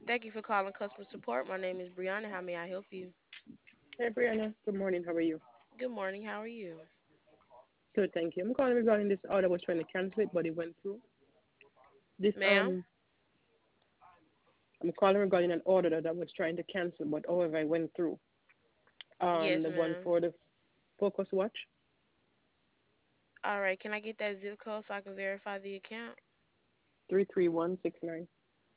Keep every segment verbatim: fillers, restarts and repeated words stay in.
Thank you for calling customer support. My name is Brianna. How may I help you? Hey, Brianna. Good morning. How are you? Good morning. How are you? Good, thank you. I'm calling regarding this order. I was trying to cancel it, but it went through. This Ma'am? um, I'm calling regarding an order that I was trying to cancel, but however, I went through. Um, Yes, the one ma'am. for the Focus Watch, All right. Can I get that zip code so I can verify the account? three three one six nine.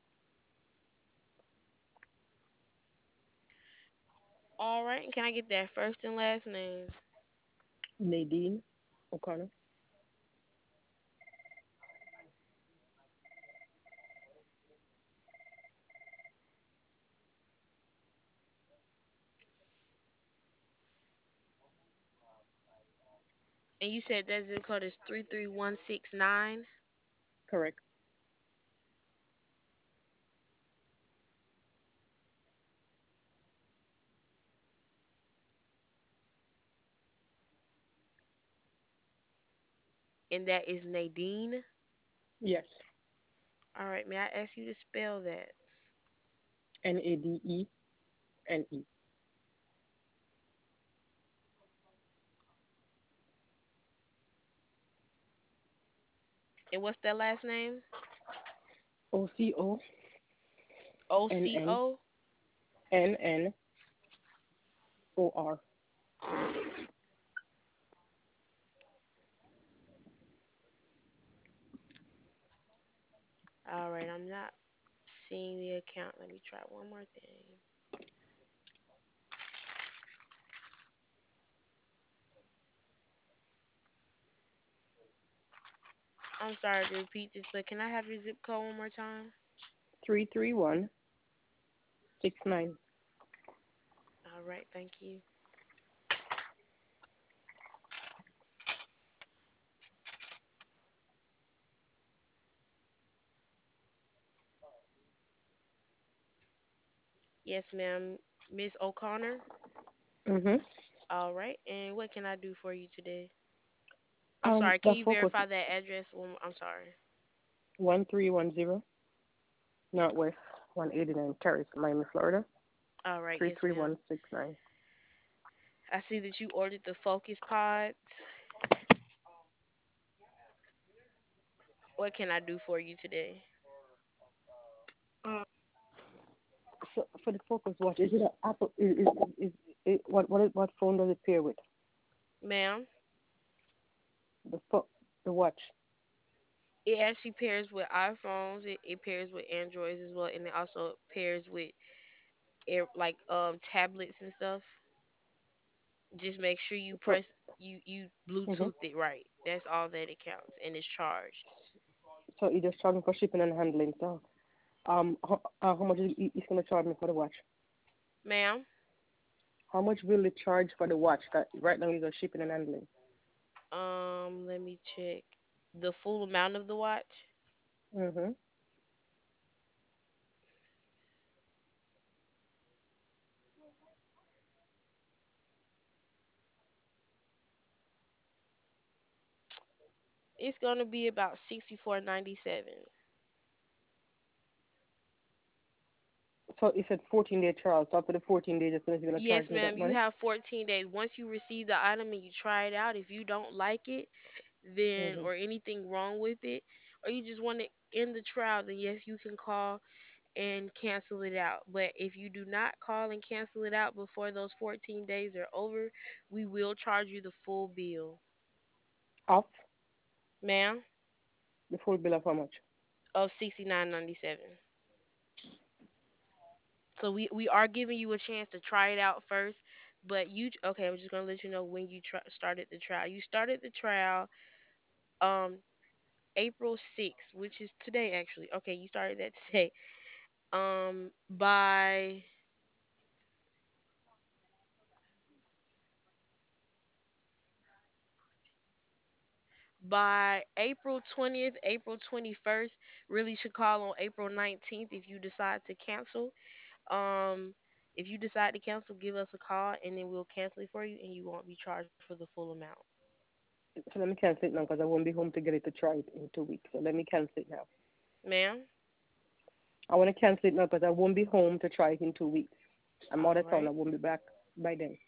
All right. And can I get that first and last name? Nadine O'Connor. And you said that zip code is three three one six nine. Correct. And that is Nadine. Yes. All right. May I ask you to spell that? N A D E N E. And what's that last name? O C O O N C N O. N N O R. All right. I'm not seeing the account. Let me try one more thing. I'm sorry to repeat this, but can I have your zip code one more time? Three three one six nine. All right. Thank you. Yes, ma'am. Miss O'Connor. Mhm. All right. And what can I do for you today? I'm Um, sorry. Can the you Focus verify that address? One, I'm sorry. one three one zero Northwest one eighty nine Terrace, Miami, Florida. All right. Three Yes, three one ma'am. six nine. I see that you ordered the Focus Pods. What can I do for you today? So for the Focus Watch, is it an Apple? Is, is, is, is what what what phone does it pair with? Ma'am, The fo- the watch. it actually pairs with iPhones. It, it pairs with Androids as well, and it also pairs with air, like um tablets and stuff. Just make sure you So press you you hmm Bluetooth it right. That's all that it counts, and it's charged. so you just charge me for shipping and handling. So um, how, uh, how much is he- he's gonna charge me for the watch? Ma'am, How much will it charge for the watch that right now is a shipping and handling? um, let me check the full amount of the watch. Mhm. It's gonna be about sixty four ninety seven. So it said fourteen day trial. So after the fourteen days, it's gonna, he's gonna charge Yes, me that ma'am. You money. have fourteen days. Once you receive the item and you try it out, if you don't like it, then Mhm. or anything wrong with it, or you just want to end the trial, then yes, you can call and cancel it out. But if you do not call and cancel it out before those fourteen days are over, we will charge you the full bill, Off ma'am, the full bill of how much? of sixty nine ninety seven. So we we are giving you a chance to try it out first, but you okay? I'm just gonna let you know when you try, started the trial. You started the trial um April sixth, which is today actually. Okay, you started that today. Um by by April twentieth, April twenty-first, really should call on April nineteenth if you decide to cancel. Um if you decide to cancel, give us a call and then we'll cancel it for you and you won't be charged for the full amount. So let me cancel it now because I won't be home to get it to try it in two weeks. So let me cancel it now. Ma'am? I want to cancel it now because I won't be home to try it in two weeks. I'm out All of town. I right. won't be back by then.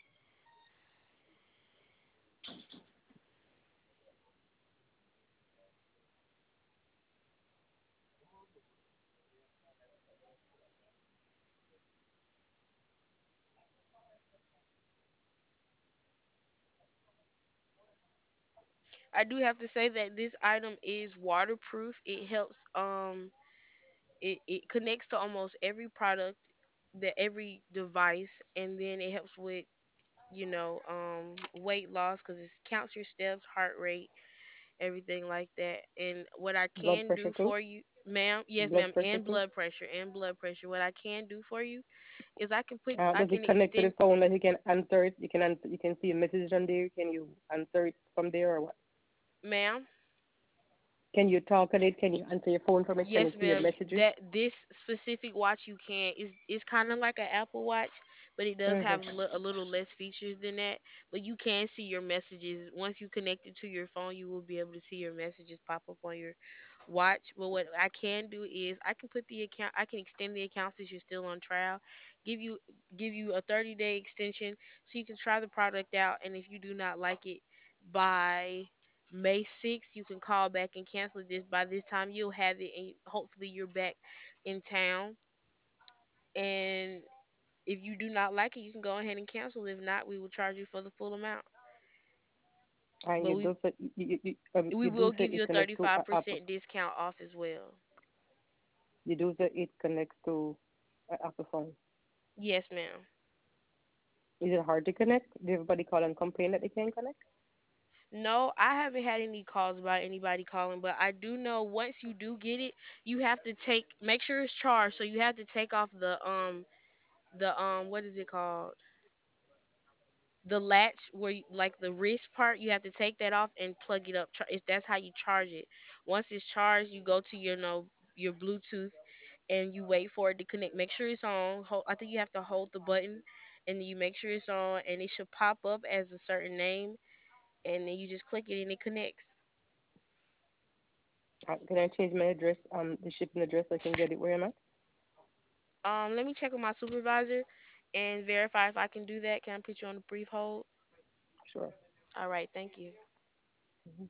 I do have to say that this item is waterproof. It helps um it, it connects to almost every product, that every device, and then it helps with, you know, um weight loss because it counts your steps, heart rate, everything like that. And what I Blood can pressure do too. for you, ma'am, yes, Blood ma'am, pressure and too. blood pressure and blood pressure. What I can do for you is I can put Uh, I does it can connect to the extend, phone that you can answer it? You can answer. You can see a message on there. Can you answer it from there or what? ma'am. Can you talk on it? Can you answer your phone from it? Can you Yes, see your ma'am. messages? That this specific watch you can is is kind of like an Apple Watch, but it does have Mhm. li- a little less features than that. But you can see your messages once you connect it to your phone. You will be able to see your messages pop up on your watch. But what I can do is I can put the account, I can extend the account since you're still on trial. Give you give you a thirty day extension so you can try the product out. And if you do not like it by May sixth, you can call back and cancel this. By this time, you'll have it, and hopefully, you're back in town. And if you do not like it, you can go ahead and cancel. If not, we will charge you for the full amount. And But you we do say you, you, you, um, we you do will say give you it a connects to a Apple. thirty-five percent discount off as well. You do say it connects to a Apple phone. Yes, ma'am. Is it hard to connect? Did everybody call and complain that they can't connect? No, I haven't had any calls about anybody calling, but I do know once you do get it, you have to take make sure it's charged. So you have to take off the um the um what is it called? The latch where you, like the wrist part, you have to take that off and plug it up. Char- If that's how you charge it. Once it's charged, you go to your no your Bluetooth and you wait for it to connect. Make sure it's on. Hold, I think you have to hold the button and then you make sure it's on, and it should pop up as a certain name, and then you just click it and it connects. Uh, can I change my address, um, the shipping address? So I can get it where I'm at. Um, let me check with my supervisor and verify if I can do that. Can I put you on a brief hold? Sure. All right, thank you. Hmm.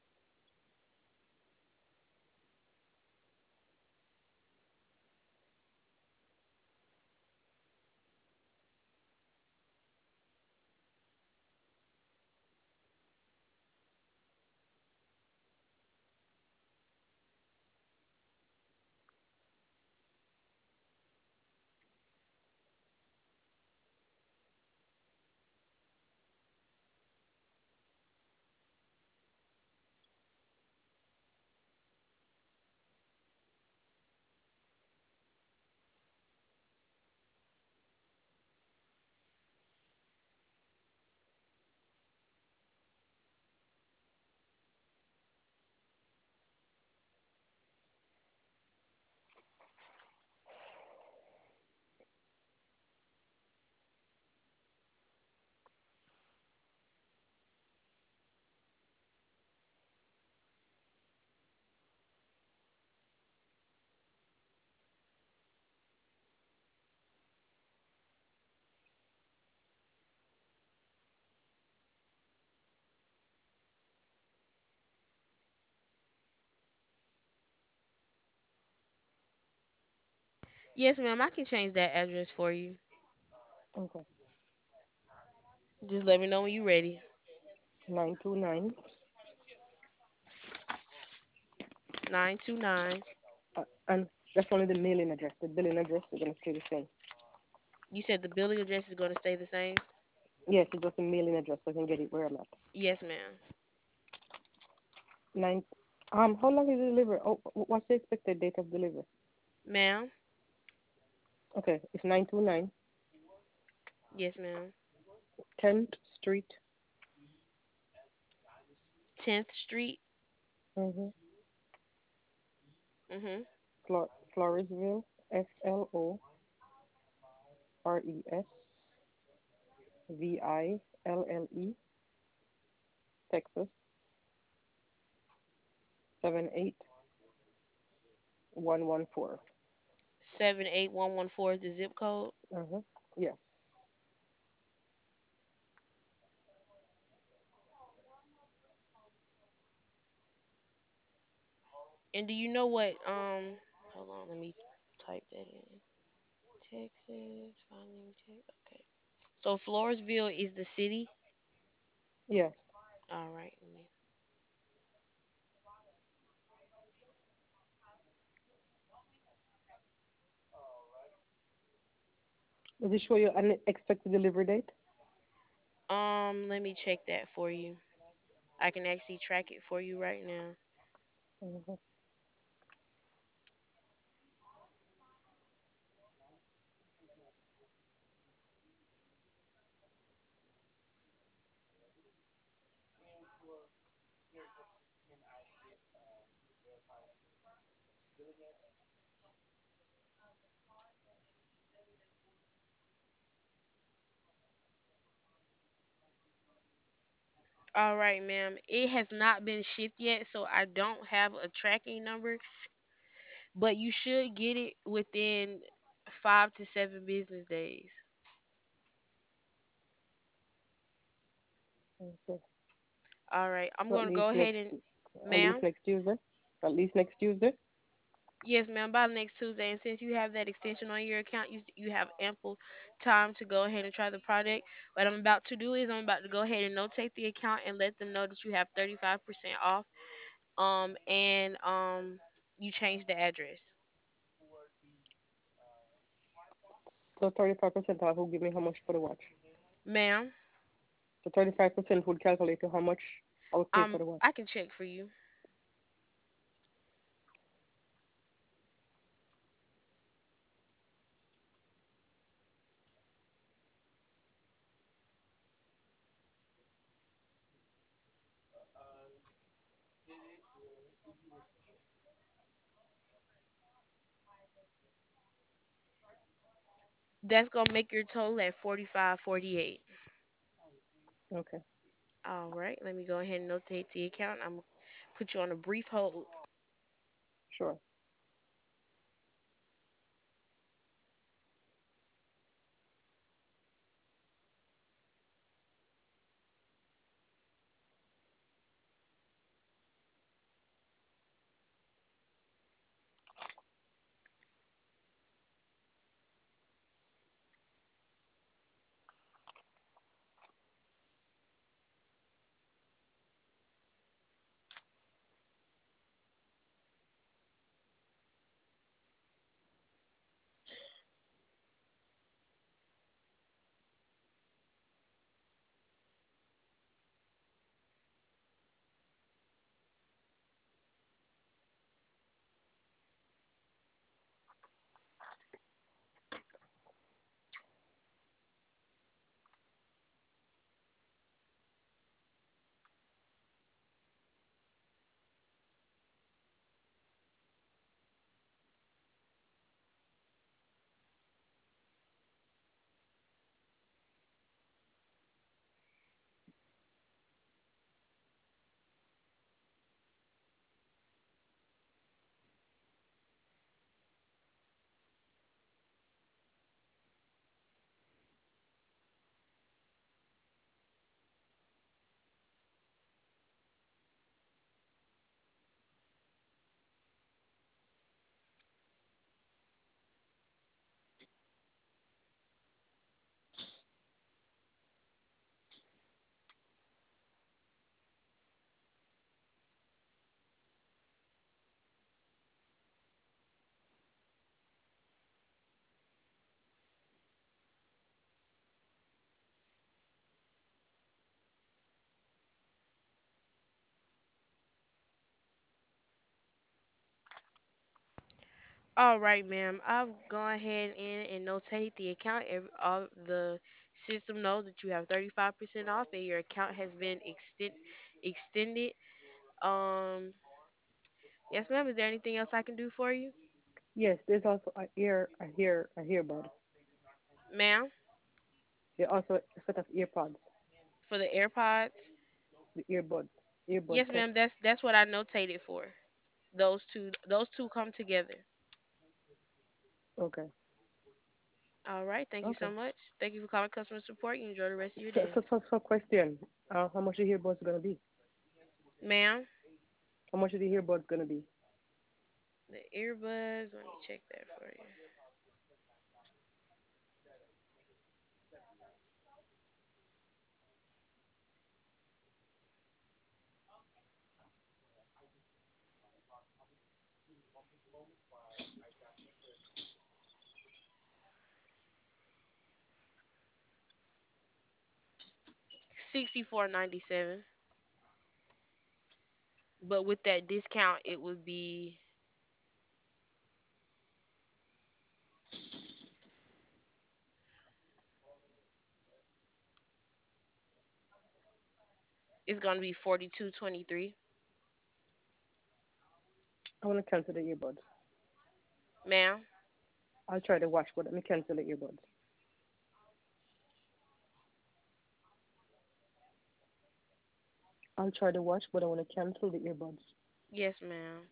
Yes, ma'am, I can change that address for you. Okay. Just let me know when you're ready. Nine two nine. nine two nine. Uh, and that's only the mailing address. The billing address is gonna stay the same. You said the billing address is going to stay the same? Yes, it's just a mailing address. So I can get it where I'm at. Yes, ma'am. Nine. Um, how long is the delivery? Oh, wh- what's the expected date of delivery? Ma'am? Okay, it's nine two nine Yes, ma'am. tenth Street, tenth Street? mm-hmm. Mm-hmm. Flor- Floresville, F L O R E S V I L L E, Texas, seven eight one one four. seven eight one one four is the zip code. Uh-huh. Yes. And do you know what? Um, hold on, let me type that in. Texas, finding Texas. Okay. So Floresville is the city. Yes. All right. Let me- Does it show you an expected delivery date? Um, let me check that for you. I can actually track it for you right now. Uh-huh. All right, ma'am. It has not been shipped yet, so I don't have a tracking number, but you should get it within five to seven business days. Okay. All right. I'm So at going to go least ahead next, and, at least ma'am. next Tuesday. At least next Tuesday. Yes, ma'am. By next Tuesday, and since you have that extension on your account, you you have ample time to go ahead and try the product. What I'm about to do is I'm about to go ahead and notate the account and let them know that you have thirty-five percent off. Um, and um, you change the address, So thirty-five percent off will give me how much for the watch? ma'am. So thirty-five percent would calculate to how much I would pay for Um, the watch. I can check for you. That's gonna make your total at forty-five forty-eight. Okay. All right. Let me go ahead and notate the account. I'm gonna put you on a brief hold. Sure. All right, ma'am. I've gone ahead and, and notate the account. Every, all the system knows that you have thirty-five percent off and your account has been extend, extended. Um, yes, ma'am. Is there anything else I can do for you, Yes, there's also a ear, a hear, a earbud. ma'am? There also a set of earpods, For the AirPods? the earbud, earbud Yes, set. ma'am. That's that's what I notated for. Those two those two come together. Okay. All right. Thank you Okay. so much. Thank you for calling customer support. You enjoy the rest of your So, day. so, so, so question. Uh, how much the earbuds gonna be? Ma'am, How much are the earbuds gonna be? the earbuds. Let me check that for you. Sixty-four ninety-seven. But with that discount, it would be it's gonna be forty-two twenty-three. I wanna cancel the earbuds. Ma'am. I'll try the watch, but let me cancel the earbuds. I'll try the watch, but I wanna cancel the earbuds. Yes, ma'am.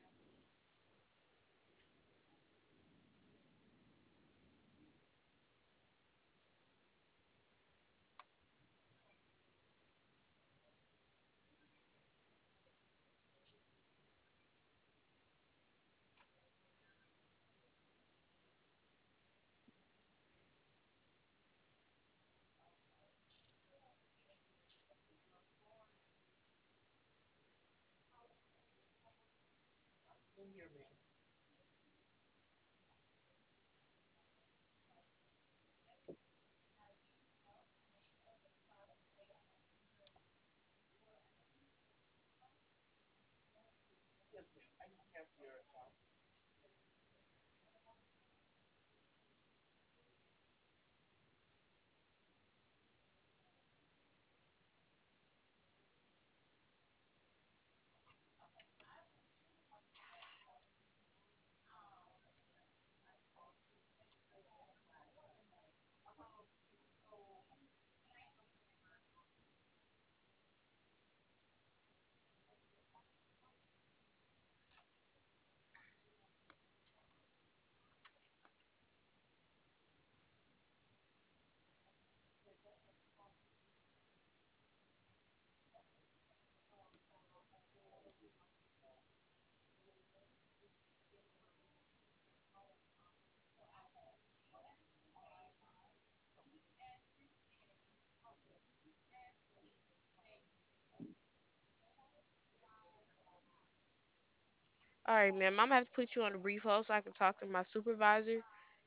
All right, ma'am. I'm gonna have to put you on a brief hold so I can talk to my supervisor.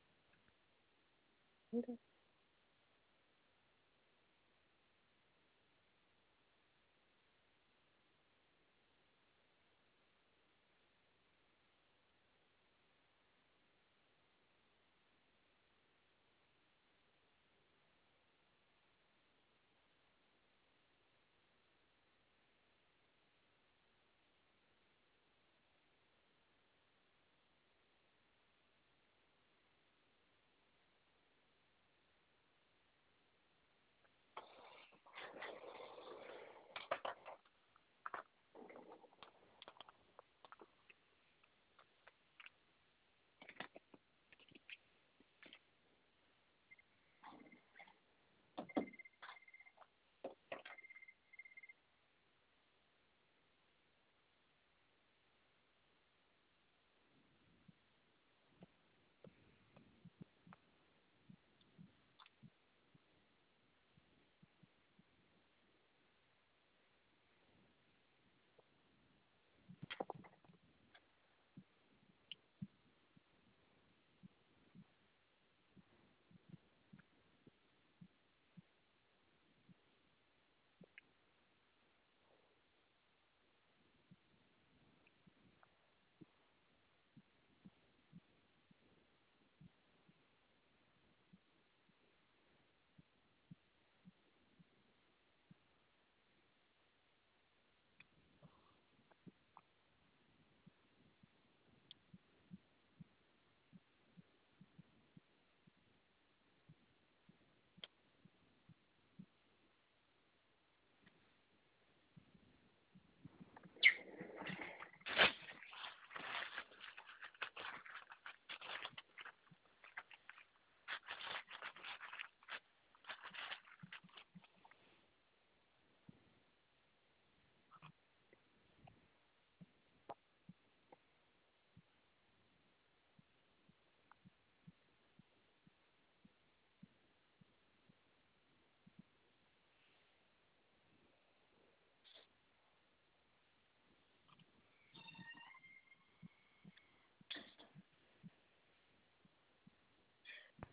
Okay.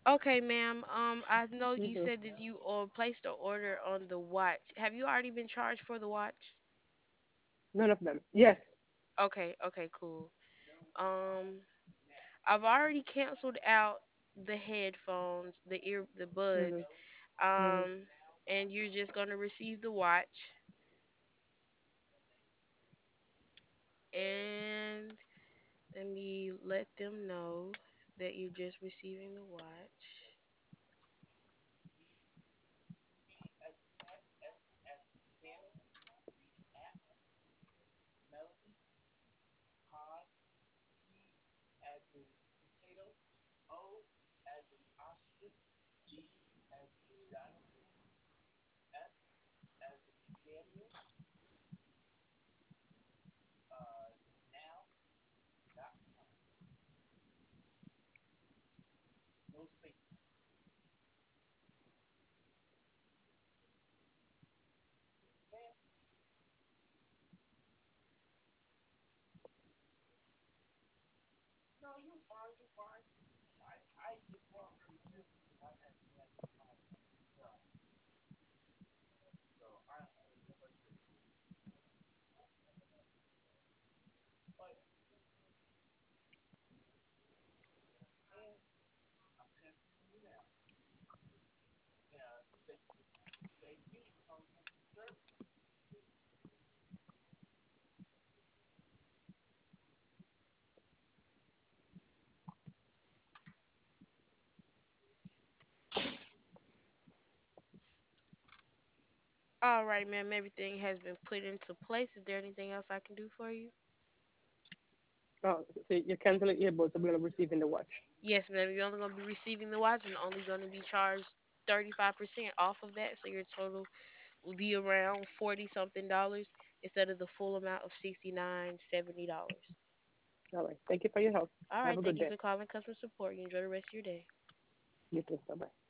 Okay, ma'am. Um, I know you Mm-hmm. said that you uh, placed an order on the watch. Have you already been charged for the watch? None of them. Yes. Okay, okay, cool. Um, I've already canceled out the headphones, the ear, the Mm-hmm. buds. Mm-hmm. Um, and you're just gonna receive the watch. And let me let them know that you're just receiving the watch. All right, ma'am. Everything has been put into place. Is there anything else I can do for you? Oh, so you're canceling earbuds. I'm gonna receive in the watch. Yes, ma'am. You're only gonna be receiving the watch and only gonna be charged thirty-five percent off of that. So your total will be around forty something dollars instead of the full amount of sixty nine seventy dollars. All right. Thank you for your help. All Have right. a Thank good you day. for calling customer support. You enjoy the rest of your day. You too. Bye bye.